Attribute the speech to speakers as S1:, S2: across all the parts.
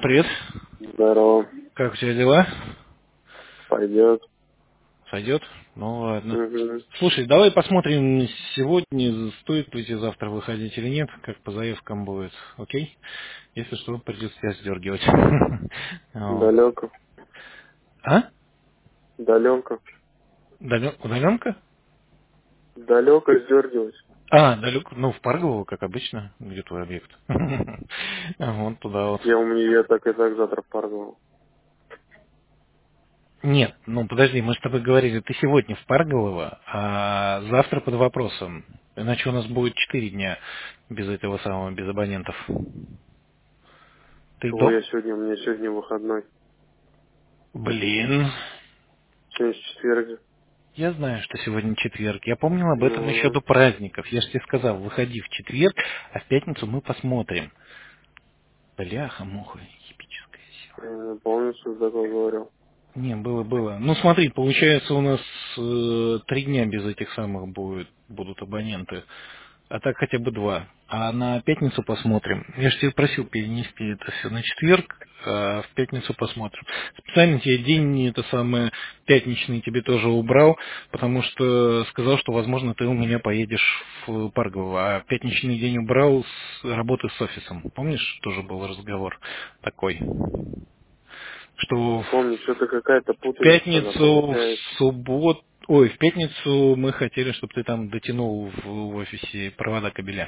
S1: привет.
S2: Здорово.
S1: Как у тебя дела?
S2: Пойдет.
S1: Сойдет? Ну ладно.
S2: Угу.
S1: Слушай, давай посмотрим сегодня, стоит ли тебе завтра выходить или нет, как по заявкам будет, окей? Если что, придется тебя сдергивать. Вот.
S2: Далеко.
S1: А?
S2: Далеко.
S1: Удаленка?
S2: Далеко сдергивать.
S1: А, далеко, ну, в Паргово, как обычно, где твой объект. Вот туда вот.
S2: Я так и так завтра в Паргово.
S1: Нет, ну подожди, мы с тобой говорили, ты сегодня в Парголово, а завтра под вопросом. Иначе у нас будет 4 дня без этого самого, без абонентов. Ты
S2: Чего
S1: до?
S2: у меня сегодня выходной.
S1: Блин.
S2: Сегодня четверг.
S1: Я знаю, что сегодня четверг. Я помнил об этом еще
S2: Ну,
S1: до праздников. Я же тебе сказал, выходи в четверг, а в пятницу мы посмотрим. Бляха-муха, епическая сила.
S2: я не помню, что такое говорил.
S1: Не, было. Ну смотри, получается у нас 3 дня без этих самых будут абоненты. А так хотя бы 2. А на пятницу посмотрим. Я же тебя просил перенести это все на четверг, а в пятницу посмотрим. Специально тебе день это самое пятничный тебе тоже убрал, потому что сказал, что возможно ты у меня поедешь в Паргово. А пятничный день убрал с работы с офисом. Помнишь, тоже был разговор такой, что
S2: Не помню, что-то какая-то
S1: в
S2: путаница тогда
S1: пятницу,
S2: получается.
S1: в субботу, ой, в пятницу мы хотели, чтобы ты там дотянул в офисе провода кабеля.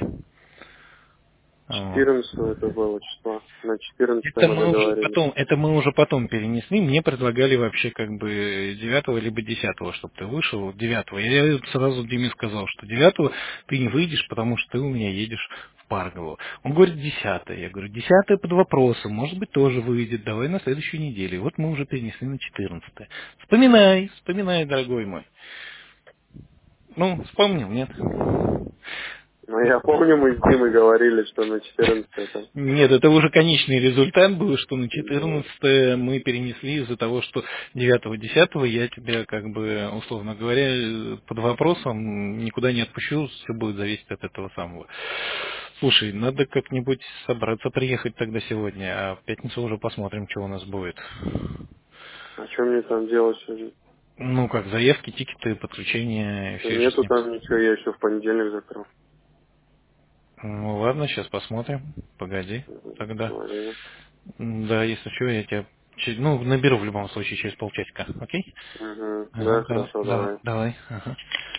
S1: Вот.
S2: 14 это было числа. На 14
S1: Это
S2: мы
S1: мы уже
S2: договорились.
S1: потом, это мы уже потом перенесли. Мне предлагали вообще как бы 9 либо 10, чтобы ты вышел 9. Я сразу Диме сказал, что 9 ты не выйдешь, потому что ты у меня едешь в Паргово. Он говорит 10. Я говорю, 10 под вопросом, может быть тоже выйдет, давай на следующей неделе. И вот мы уже перенесли на 14. Вспоминай, дорогой мой. Ну, вспомнил, нет?
S2: Но я помню, мы с Димой говорили, что на 14 это.
S1: Нет, это уже конечный результат был, что на
S2: Ну,
S1: 14 мы перенесли из-за того, что 9-10 я тебя, как бы, условно говоря, под вопросом никуда не отпущу, все будет зависеть от этого самого. Слушай, надо как-нибудь собраться приехать тогда сегодня, а в пятницу уже посмотрим, что у нас будет.
S2: а что мне там делать сегодня?
S1: Ну, как заявки, тикеты, подключения,
S2: Да
S1: все еще
S2: нету
S1: снимать.
S2: там ничего, я еще в понедельник закрыл.
S1: Ну, ладно, сейчас посмотрим. Погоди тогда.
S2: Говорили.
S1: Да, если что, я тебя ну, наберу в любом случае через полчасика, окей?
S2: Угу. Да,
S1: Ага,
S2: хорошо, давай.
S1: давай. Ага.